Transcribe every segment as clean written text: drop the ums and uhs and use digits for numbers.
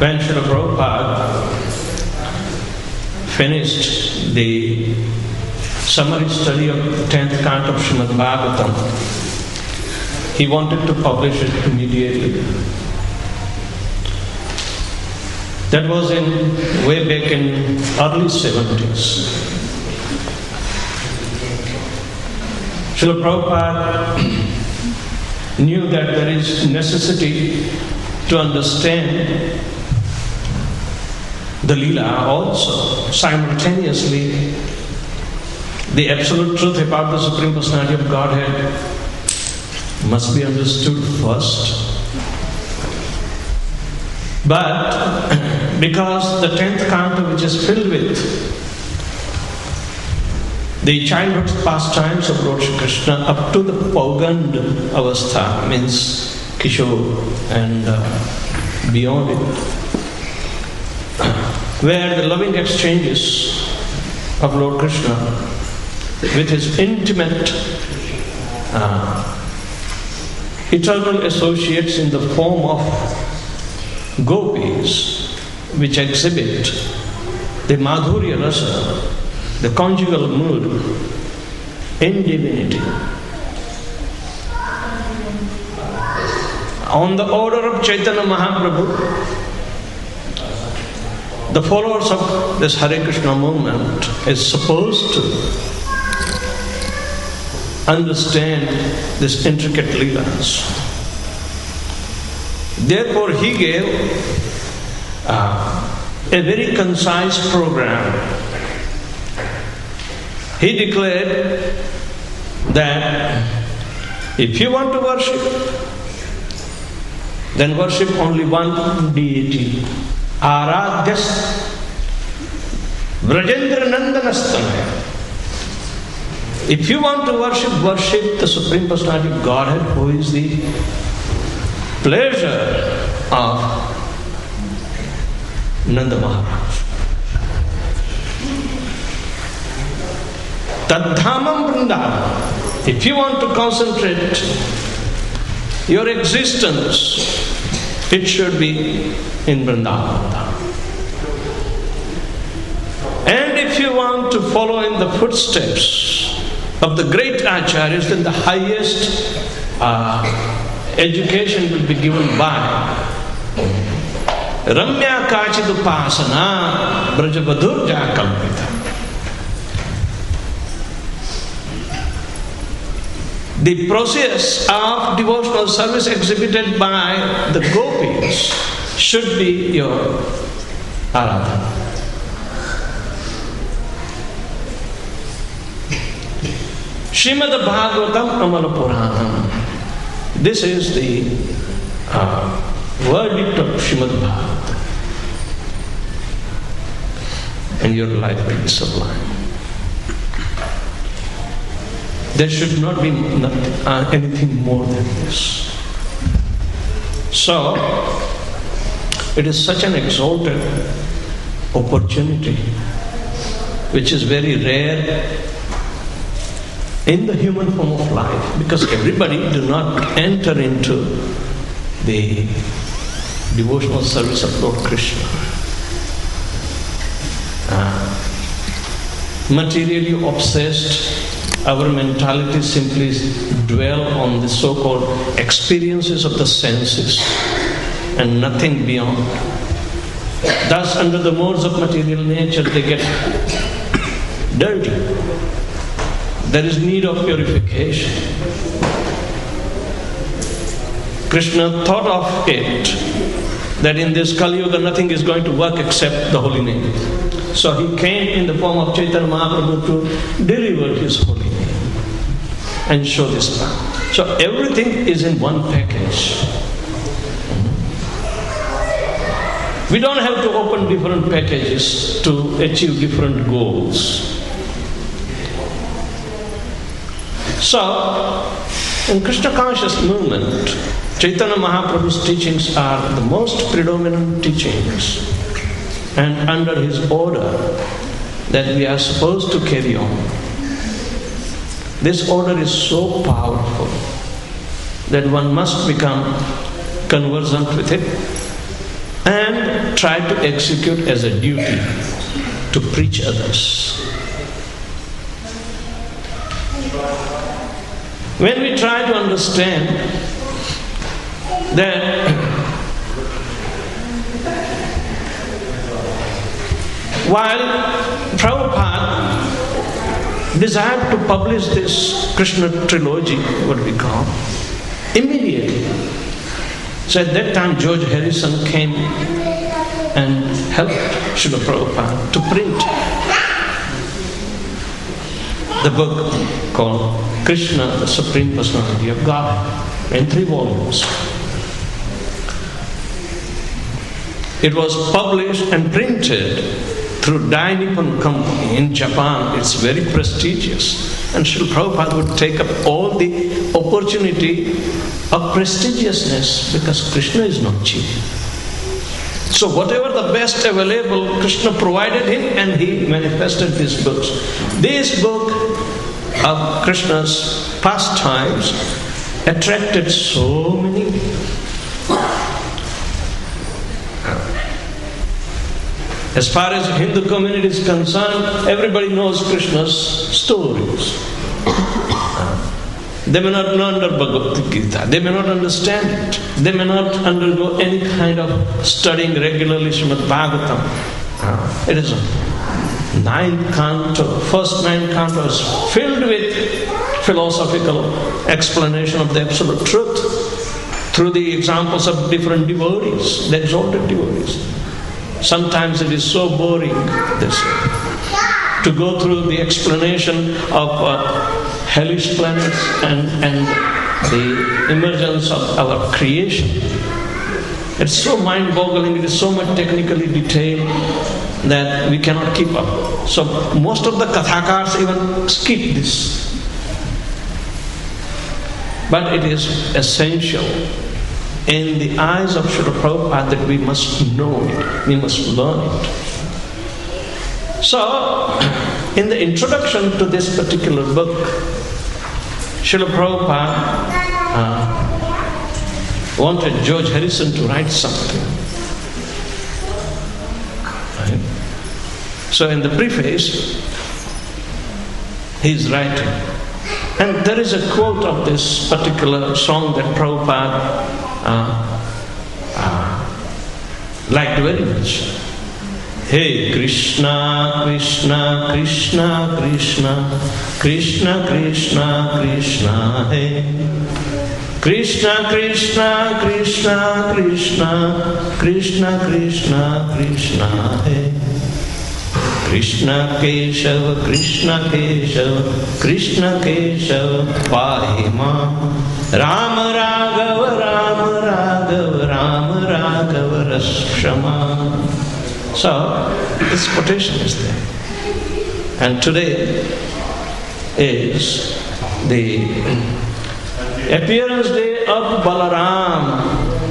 When Srila Prabhupada finished the summary study of the 10th canto of Srimad Bhagavatam, he wanted to publish it immediately. That was way back in early 70s. Srila Prabhupada knew that there is necessity to understand the Leela also. Simultaneously, the absolute truth about the Supreme Personality of Godhead must be understood first. But because the 10th canto, which is filled with the childhood pastimes of Lord Shri Krishna up to the Paugand Avastha, means Kishore and beyond it, where the loving exchanges of Lord Krishna with his intimate eternal associates in the form of gopis, which exhibit the Madhurya Rasa, the conjugal mood in divinity. On the order of Chaitanya Mahaprabhu, the followers of this Hare Krishna movement is supposed to understand this intricate leelas. Therefore, he gave a very concise program. He declared that if you want to worship, then worship only one deity. Aradhyas Vrajendra Nandanastamaya. If you want to worship the Supreme Personality of Godhead, who is the pleasure of Nanda Maharaj. Tadhamam Vrindavan. If you want to concentrate your existence, it should be in Vrindavan. And if you want to follow in the footsteps of the great acharyas, then the highest education will be given by Ramya Kachidupasana Brajabadurja Kalpita. The process of devotional service exhibited by the gopis should be your aradhana. Srimad Bhagavatam Amala Puranam. This is the verdict of Srimad Bhagavatam. And your life will be sublime. There should not be anything more than this. So, it is such an exalted opportunity, which is very rare in the human form of life, because everybody do not enter into the devotional service of Lord Krishna. Materially obsessed, our mentality simply dwell on the so-called experiences of the senses and nothing beyond. Thus, under the modes of material nature, they get dirty. There is need of purification. Krishna thought of it that in this Kali Yuga nothing is going to work except the holy name. So he came in the form of Chaitanya Mahaprabhu to deliver his holy name and show this path. So everything is in one package. We don't have to open different packages to achieve different goals. So, in Krishna conscious movement, Chaitanya Mahaprabhu's teachings are the most predominant teachings, and under his order that we are supposed to carry on. This order is so powerful that one must become conversant with it and try to execute as a duty to preach others. When we try to understand that while Prabhupada desired to publish this Krishna trilogy, what we call, immediately. So at that time George Harrison came and helped Srila Prabhupada to print the book called Krishna, the Supreme Personality of God, in 3 volumes. It was published and printed through Dai Nippon Company in Japan. It's very prestigious. And Srila Prabhupada would take up all the opportunity of prestigiousness, because Krishna is not cheap. So whatever the best available, Krishna provided him, and he manifested these books. This book of Krishna's pastimes attracted so many. As far as Hindu community is concerned, everybody knows Krishna's stories. They may not know under Bhagavad Gita, they may not understand it, they may not undergo any kind of studying regularly Srimad Bhagavatam. It is a 9th canto, first 9th canto is filled with philosophical explanation of the absolute truth through the examples of different devotees, the exalted devotees. Sometimes it is so boring, to go through the explanation of hellish planets and the emergence of our creation. It's so mind-boggling, it is so much technically detailed that we cannot keep up. So most of the Kathakars even skip this. But it is essential in the eyes of Srila Prabhupada that we must know it, we must learn it. So, in the introduction to this particular book, Srila Prabhupada wanted George Harrison to write something. Right? So in the preface, he is writing. And there is a quote of this particular song that Prabhupada liked very much. Hey Krishna, Krishna, Krishna, Krishna, Krishna, Krishna, Krishna, hey. Krishna, Krishna, Krishna, Krishna, Krishna, Krishna, Krishna, hey. Krishna Keshava, Krishna Keshava, Krishna Keshava, Pahima. Rama Raghava, Rama Raghava, Rama Raghava, Rashama. So, this quotation is there. And today is the appearance day of Balaram.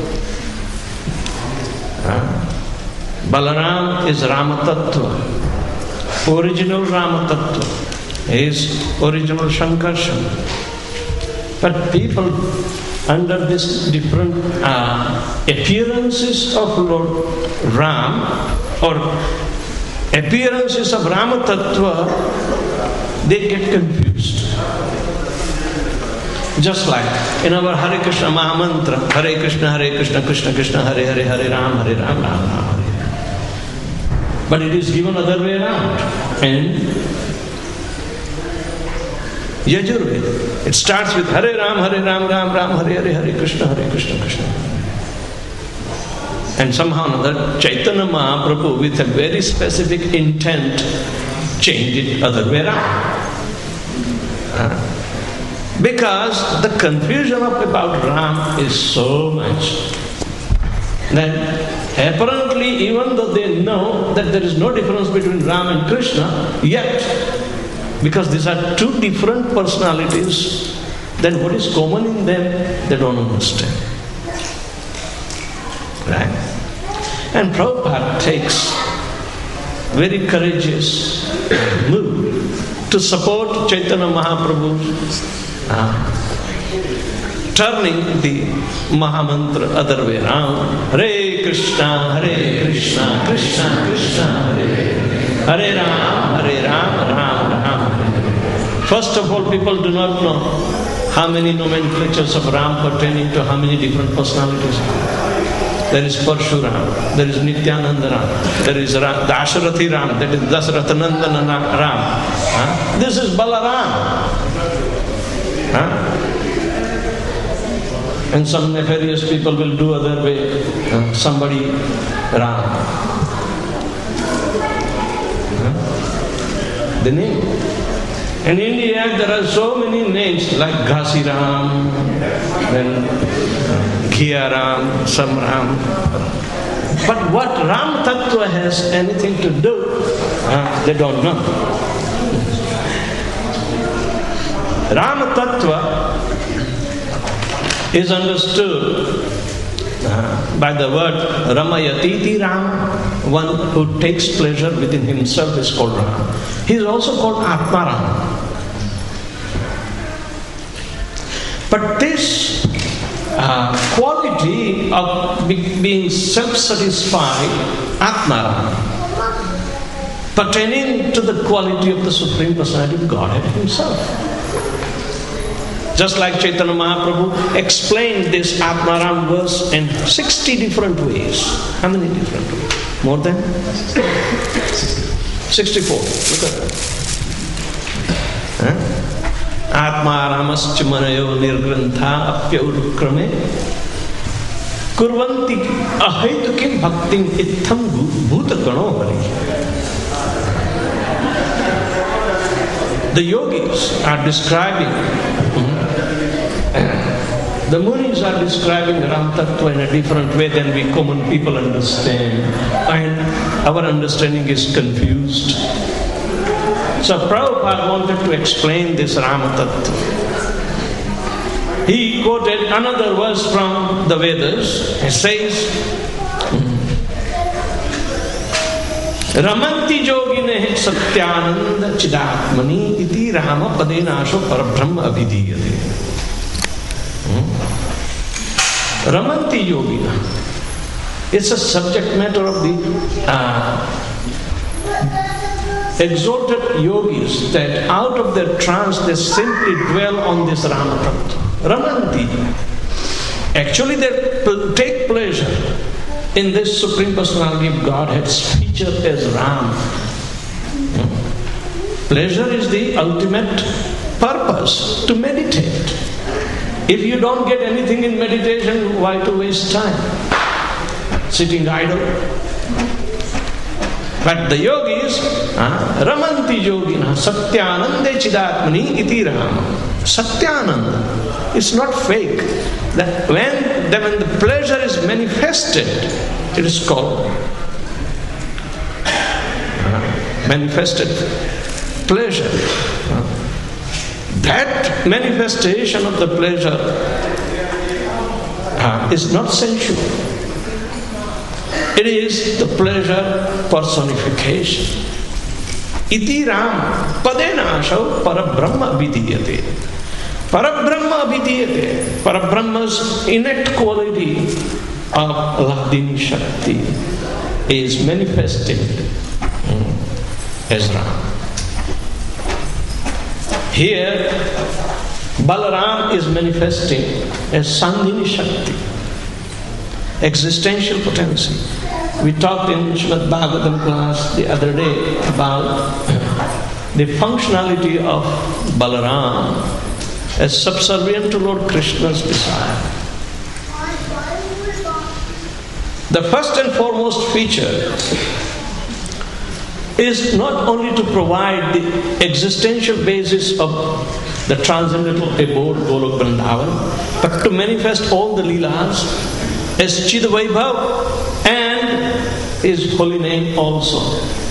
Balaram is Rama Tattva, original Rama Tattva. He is original Shankarshan. But people under these different appearances of Lord Ram or appearances of Rama Tattva, they get confused. Just like in our Hare Krishna Mahamantra, Hare Krishna, Krishna Krishna, Hare Hare, Hare Ram, Ram Ram. But it is given other way around. And Yajurveda, it starts with Hare Ram, Ram Ram, Hare Hare, Hare Krishna, Krishna. And somehow or another, Chaitanya Mahaprabhu, with a very specific intent, changed it other way around. Because the confusion about Ram is so much that apparently, even though they know that there is no difference between Ram and Krishna, yet, because these are two different personalities, then what is common in them, they don't understand. Right? And Prabhupada takes very courageous move to support Chaitanya Mahaprabhu, turning the Mahamantra other way around. Hare Krishna, Krishna Krishna, Hare Ram, Ram Ram. First of all, people do not know how many nomenclatures of Ram pertaining to how many different personalities. There is Parshuram, there is Nityananda Ram, there is Dasharathi Ram, that is Dasrathanandana Ram. This is Balaram. And some nefarious people will do other way. Somebody Ram. The name. In India there are so many names like Ghasi Ram, then Ghia Ram, some Ram. But what Ram Tattva has anything to do, they don't know. Ram Tattva is understood by the word Ramayatiti Ram. One who takes pleasure within himself is called Ram. He is also called Atmaram. But this quality of being self-satisfied, Atmaram, pertaining to the quality of the Supreme Personality of Godhead Himself. Just like Chaitanya Mahaprabhu explained this Atmaram verse in 60 different ways. How many different ways? More than? 64. Look at that. Atmaramascha manayo nirgrantha apyaurukrame kurvanti ahaitukim bhaktim itham bhutakano hari. The yogis are describing, the munis are describing Ram Tattva in a different way than we common people understand, and our understanding is confused. So Prabhupada wanted to explain this Ram Tattva. He quoted another verse from the Vedas. He says, Ramanti yogine satyananda chidatmani iti rama padenasho parabrahma abhidiyate. Ramanti yogina. It's a subject matter of the exalted yogis, that out of their trance they simply dwell on this Rama Tattva. Ramanti. Actually they take pleasure in this Supreme Personality of Godhead's feature as Ram. Pleasure is the ultimate purpose, to meditate. If you don't get anything in meditation, why to waste time sitting idle? But the yogis, Ramanti yogina satyanande chidatmani iti Rama. Satyananda. It's not fake. That when the pleasure is manifested, it is called manifested pleasure. That manifestation of the pleasure is not sensual. It is the pleasure personification. Iti Ram padenasho parabrahma abhidiyate. Parabrahma abhidiyate. Parabrahma's innate quality of Hladini Shakti is manifested as Ram. Here, Balaram is manifesting as Sandhini Shakti, existential potency. We talked in Srimad Bhagavatam class the other day about the functionality of Balaram as subservient to Lord Krishna's desire. The first and foremost feature is not only to provide the existential basis of the transcendental abode Golok Vrindavan, but to manifest all the Leelas as Chidvaibhav and His holy name also.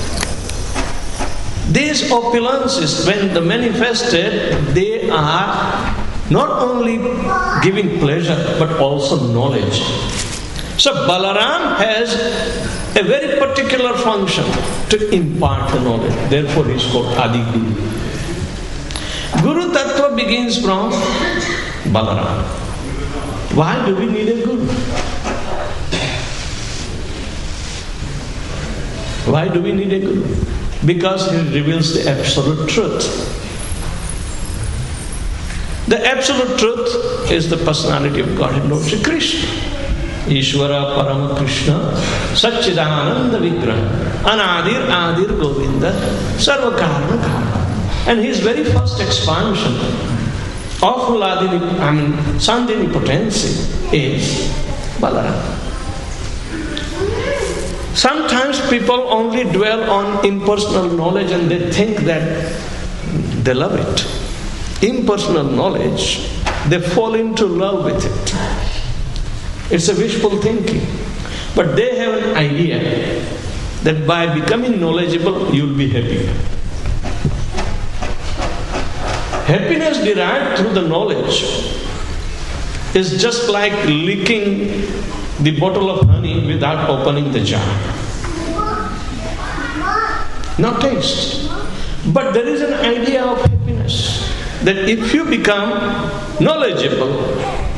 These opulences, when they manifested, they are not only giving pleasure but also knowledge. So Balaram has a very particular function to impart the knowledge. Therefore he is called Adi Guru. Guru Tattva begins from Balaram. Why do we need a Guru? Why do we need a guru? Because he reveals the absolute truth. The absolute truth is the personality of Godhead, Lord Shri Krishna. Ishvara Parama Krishna Satchidananda Vigraha Anadir Adir Govinda Sarva Karana Karana. And his very first expansion of Sandhini potency is Balaram. Sometimes people only dwell on impersonal knowledge and they think that they love it. Impersonal knowledge, they fall into love with it. It's a wishful thinking. But they have an idea that by becoming knowledgeable, you'll be happy. Happiness derived through the knowledge is just like licking the bottle of honey without opening the jar. No taste. But there is an idea of happiness that if you become knowledgeable,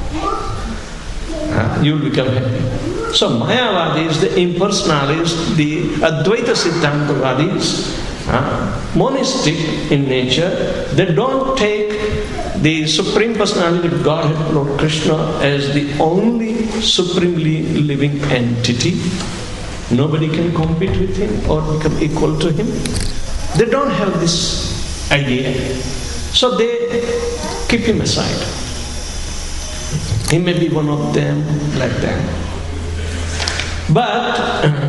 you will become happy. So Mayavadis, the impersonalists, the Advaita Siddhantavadis, monistic in nature, they don't take the Supreme Personality of Godhead, Lord Krishna, as the only supremely living entity. Nobody can compete with him or become equal to him. They don't have this idea. So they keep him aside. He may be one of them, like them. But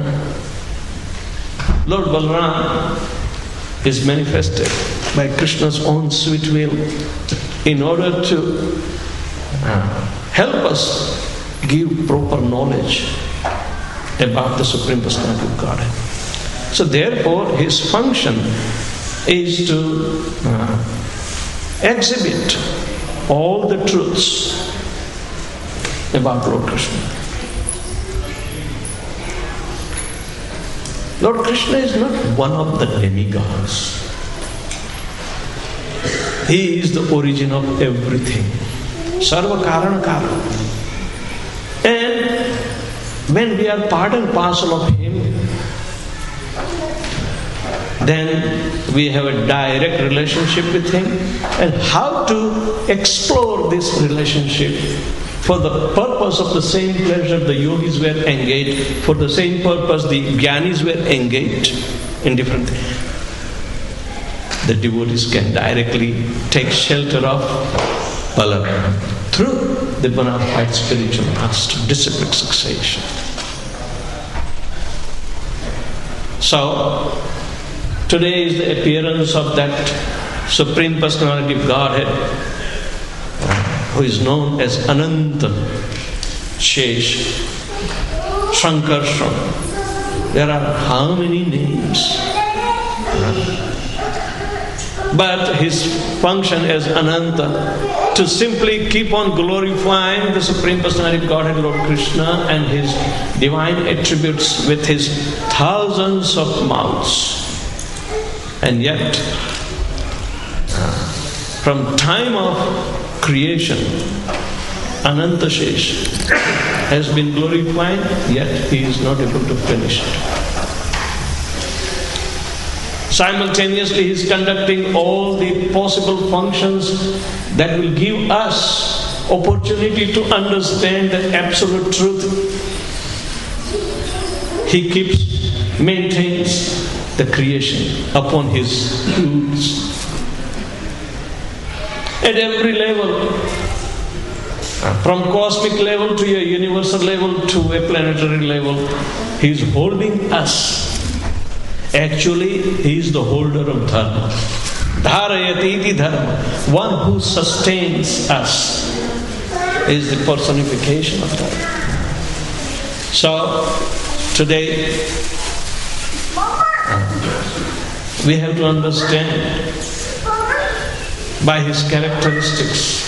Lord Balaram is manifested by Krishna's own sweet will in order to help us give proper knowledge about the Supreme Personality of Godhead. So therefore his function is to exhibit all the truths about Lord Krishna. Lord Krishna is not one of the demigods. He is the origin of everything. Sarva Karana Karana. And when we are part and parcel of him, then we have a direct relationship with him. And how to explore this relationship for the purpose of the same pleasure the yogis were engaged, for the same purpose the jnanis were engaged in different things. The devotees can directly take shelter of Balaram through the bona fide spiritual master, disciplic succession. So, today is the appearance of that Supreme Personality of Godhead, who is known as Ananta Shesh Shankarshan. There are how many names? But his function as Ananta, to simply keep on glorifying the Supreme Personality of Godhead, Lord Krishna, and his divine attributes with his thousands of mouths. And yet, from time of creation, Ananta Shesh has been glorified, yet he is not able to finish it. Simultaneously, he is conducting all the possible functions that will give us opportunity to understand the absolute truth. He maintains the creation upon his roots. At every level, from cosmic level to a universal level to a planetary level, he is holding us. Actually, he is the holder of dharma. Dharayati iti dharma. One who sustains us is the personification of dharma. So, today, we have to understand by his characteristics,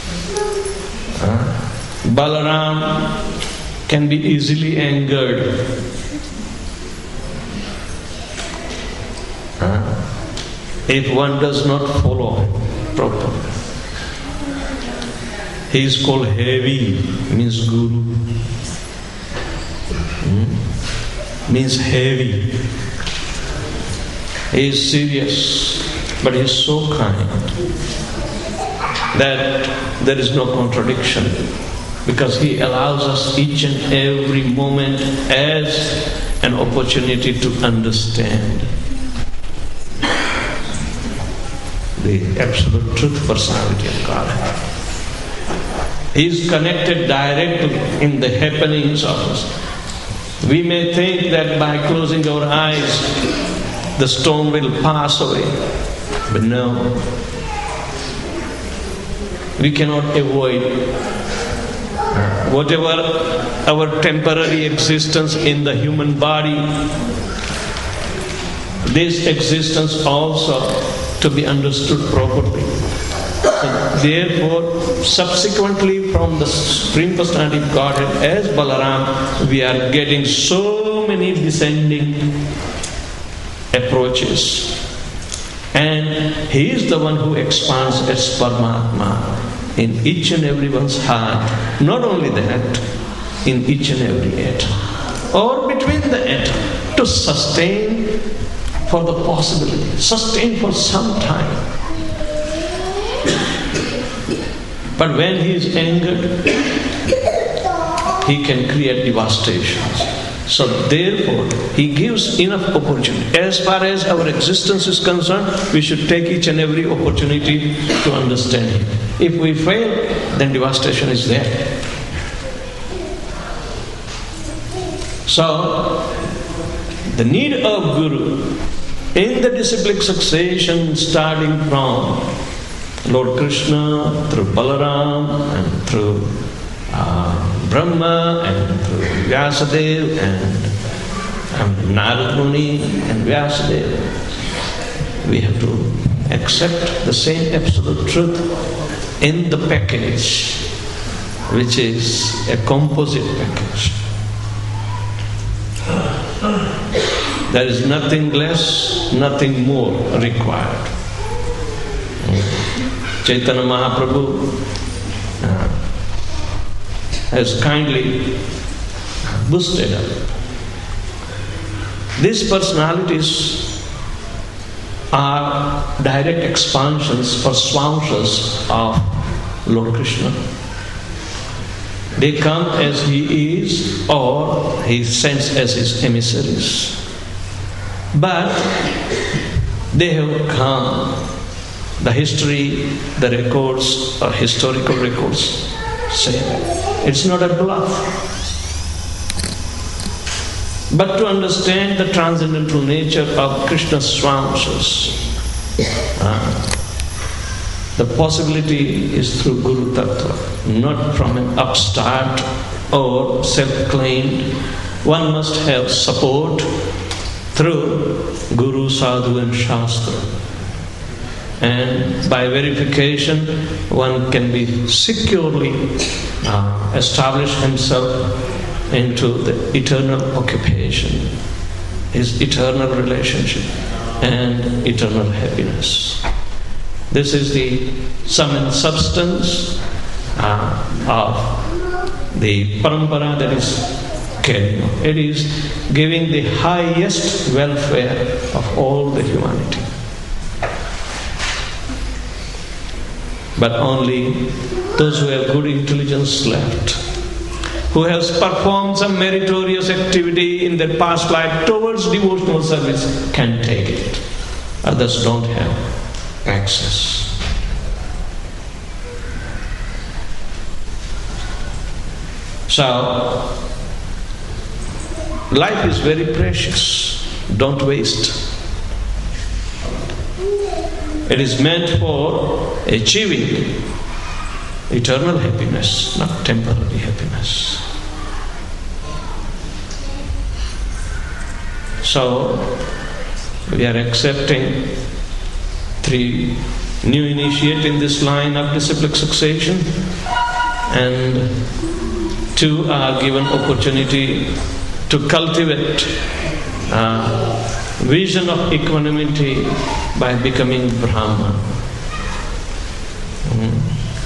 Balaram can be easily angered. If one does not follow him properly. He is called heavy, means guru. Means heavy. He is serious, but he is so kind that there is no contradiction, because he allows us each and every moment as an opportunity to understand the absolute truth personality of God. He is connected directly in the happenings of us. We may think that by closing our eyes, the storm will pass away. But no. We cannot avoid whatever our temporary existence in the human body, this existence also to be understood properly. Therefore, subsequently from the Supreme Personality of Godhead as Balaram, we are getting so many descending approaches. And he is the one who expands as Paramatma in each and everyone's heart. Not only that, in each and every atom, or between the atom, to sustain for the possibility, sustain for some time. But when he is angered, he can create devastations. So therefore, he gives enough opportunity. As far as our existence is concerned, we should take each and every opportunity to understand him. If we fail, then devastation is there. So, the need of Guru in the disciplic succession, starting from Lord Krishna, through Balaram, and through Brahma, and through Vyasadeva, and Narad Muni, and Vyasadeva, we have to accept the same absolute truth in the package, which is a composite package. There is nothing less, nothing more required. Chaitanya Mahaprabhu has kindly boosted up. These personalities are direct expansions or swamshas of Lord Krishna. They come as he is, or he sends as his emissaries. But they have come. The history, the records, or historical records say that. It's not a bluff. But to understand the transcendental nature of Krishna's swamshas, the possibility is through Guru Tattva, not from an upstart or self-claimed. One must have support through Guru, Sadhu and Shastra. And by verification, one can be securely establish himself into the eternal occupation, his eternal relationship and eternal happiness. This is the sum and substance of the parampara that is carrying on. It is giving the highest welfare of all the humanity. But only those who have good intelligence left, who has performed some meritorious activity in their past life towards devotional service, can take it. Others don't have access. So, life is very precious. Don't waste. It is meant for achieving eternal happiness, not temporary happiness. So, we are accepting 3 new initiates in this line of disciplic succession, and 2 are given opportunity to cultivate vision of equanimity by becoming Brahman.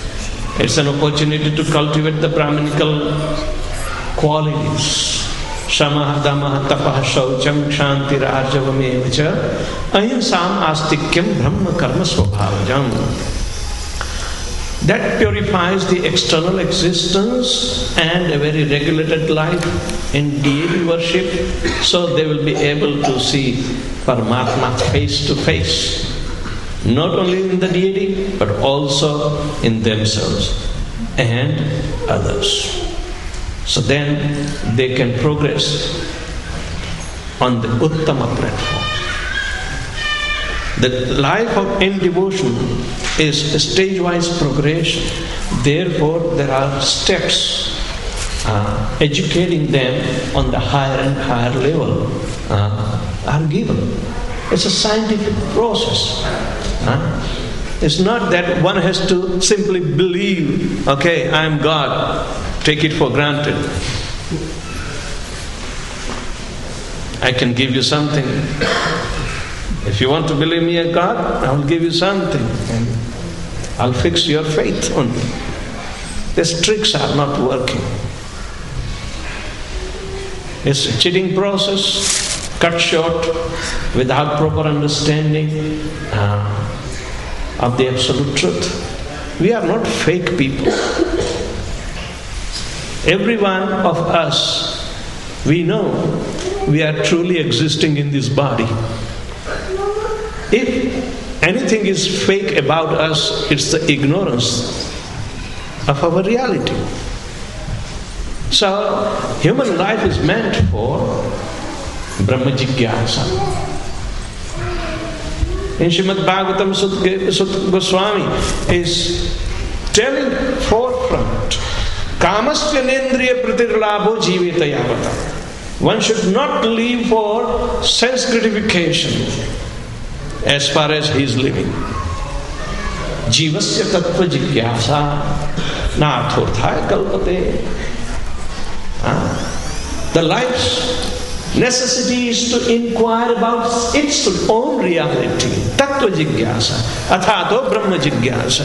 It's an opportunity to cultivate the Brahminical qualities, Shamaha damaha tapaha shaucham kshanti rajavam ahinsam astikyam brahma karma swabhavajam. That purifies the external existence and a very regulated life in deity worship, so they will be able to see Paramatma face to face, not only in the deity but also in themselves and others. So then they can progress on the Uttama platform. The life in devotion is a stage-wise progression. Therefore, there are steps educating them on the higher and higher level are given. It's a scientific process. It's not that one has to simply believe, okay, I am God, take it for granted. I can give you something. If you want to believe me as God, I will give you something and I'll fix your faith on me. These tricks are not working. It's a cheating process, cut short without proper understanding of the absolute truth. We are not fake people. Every one of us, we know we are truly existing in this body. If anything is fake about us, it's the ignorance of our reality. So, human life is meant for Brahma Jigyasa. In Srimad Bhagavatam, Sut Goswami is telling forefront, Kamasya nendriya pratirlabho jiveta yavata. One should not live for sense gratification as far as he is living. Jivasya tattva jigyasa nathorthaya kalpate. The life's necessity is to inquire about its own reality. Tattva jigyasa. Athato brahma jigyasa.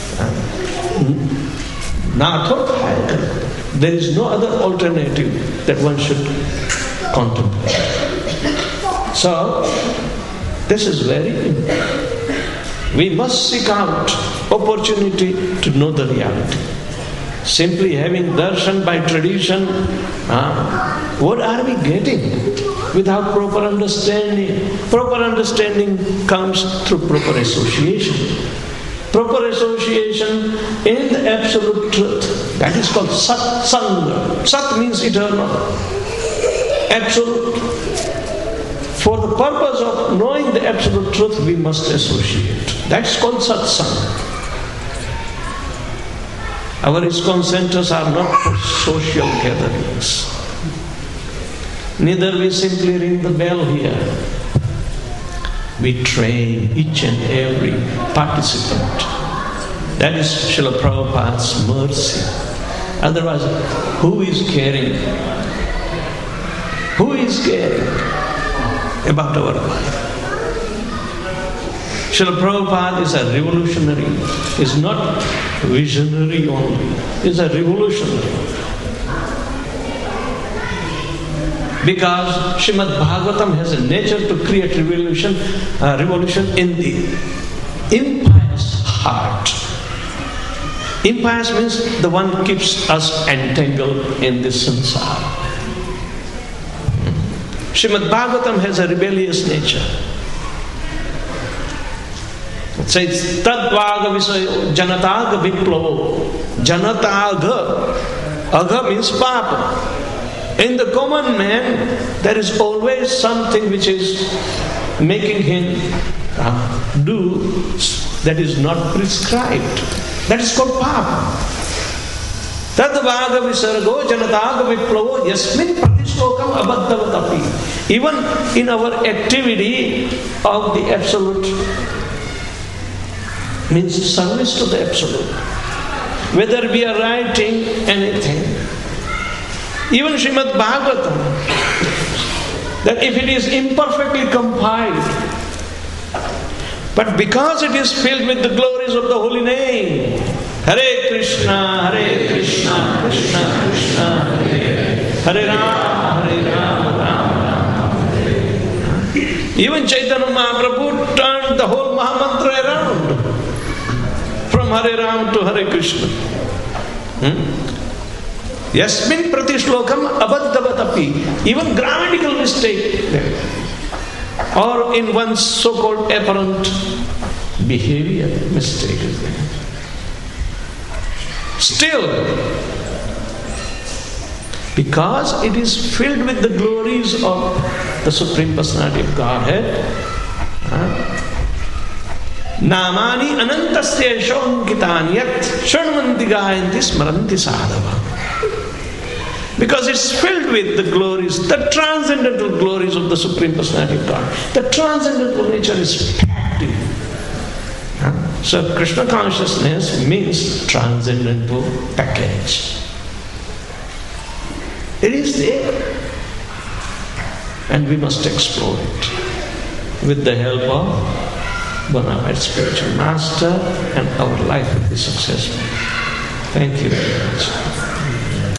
Nathorthaya kalpate. There is no other alternative that one should contemplate. So, this is very important. We must seek out opportunity to know the reality. Simply having darshan by tradition, what are we getting without proper understanding? Proper understanding comes through proper association. Proper association in the absolute truth. That is called Sat Sangha. Sat means eternal. Absolute. For the purpose of knowing the absolute truth, we must associate. That's called satsang. Our ISKCON centers are not for social gatherings. Neither we simply ring the bell here. We train each and every participant. That is Srila Prabhupada's mercy. Otherwise, who is caring? Who is caring about our life? Srila Prabhupada is a revolutionary. He is not visionary only. He is a revolutionary. Because Srimad Bhagavatam has a nature to create revolution in the impious heart. Impious means the one who keeps us entangled in this samsara. Srimad Bhagavatam has a rebellious nature. It says, Tadvaga visayo janataga viplavo. Janataga. Aga means papa. In the common man, there is always something which is making him do that is not prescribed. That is called papa. Tadvaga visargo janataga viplavo yasmin pratishlokam abhaddhavatapi. Even in our activity of the absolute, means service to the absolute. Whether we are writing anything, even Srimad Bhagavatam, that if it is imperfectly compiled, but because it is filled with the glories of the holy name, Hare Krishna, Krishna Krishna, Hare Hare, Hare Rama, Hare Rama, Even Chaitanya Mahaprabhu turned the whole Mahamantra around. From Hare Ram to Hare Krishna. Yasmin pratishlokam abaddhavatapi. Even grammatical mistake there. Or in one's so-called apparent behavior, mistake is there. Still, because it is filled with the glories of the Supreme Personality of Godhead, Namani anantasya shonkitani yat shanmanti gayanti smaranti sadhava. Because it's filled with the glories, the transcendental glories of the Supreme Personality of God. The transcendental nature is packed in. So Krishna consciousness means transcendental package. It is there. And we must explore it with the help of bona-fide spiritual master, and our life will be successful. Thank you very much.